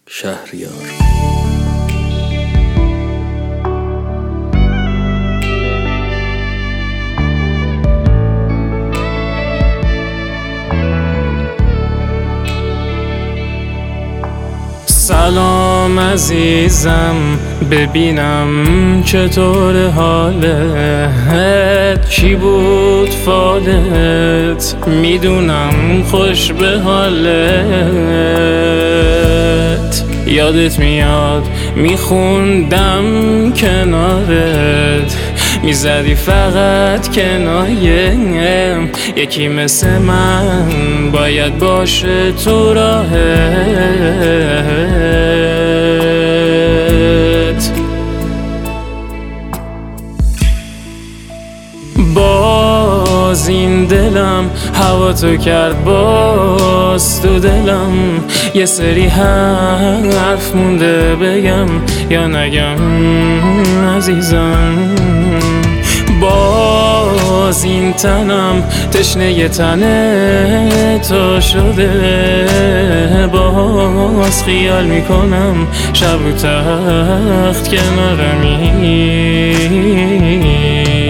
شهریار. سلام عزیزم، ببینم چطور حالت، چی بود فالت، میدونم خوش به حالت. یادت میاد میخوندم کنارت، میزدی فقط کنایه، یکی مثل من باید باشه تو راهت. باز این دلم هوا تو کرد باز تو دلم، یه سری حرف مونده بگم یا نگم عزیزم. باز این تنم تشنه ی تن تو شده، باز خیال میکنم شب رو تخت کنارمی.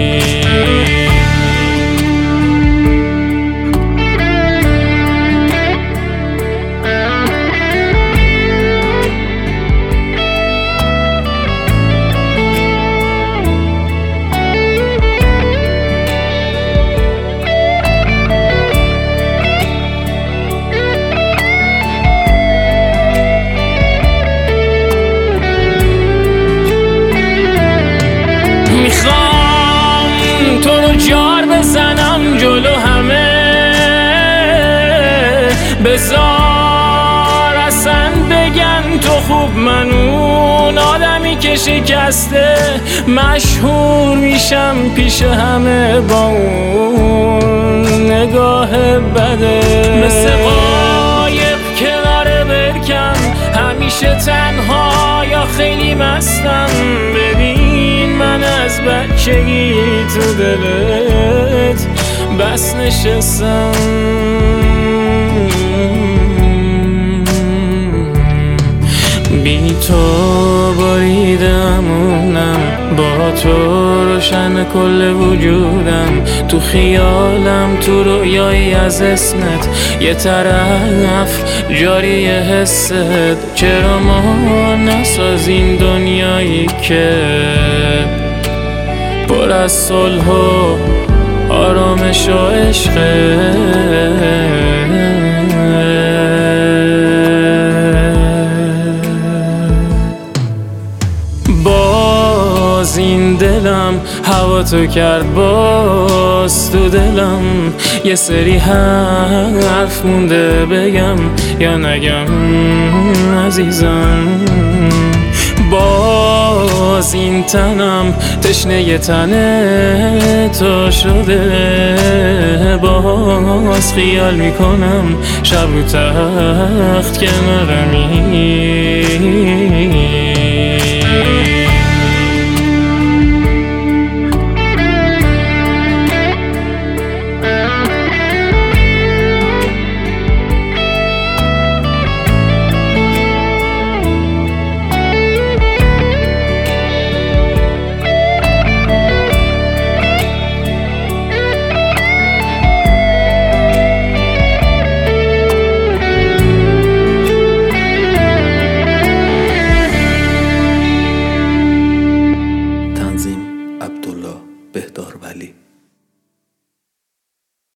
میخوام تو رو جار بزنم جلو همه، بذار اصلا بگن تو خوب، من اون آدمی که شکسته مشهور میشم پیش همه با اون نگاه بده. مثل قایق کنار برکم همیشه تنها یا خیلی مستم، ببین من از بچگی تو دلت بس نشستم. بی تو بریدمونم، با تو روشن کل وجودم، تو خیالم تو رویایی از اسمت، یه طرف جاری حست. چرا ما نسازیم دنیایی که پر از صلح و آرامش و عشقه؟ باز این دلم هوا تو کرد باز تو دلم، یه سری حرف مونده بگم یا نگم عزیزم. باز این تنم تشنه ی تن تو شده، باز خیال میکنم شب رو تخت کنارمی. عبدالله بهدارولی.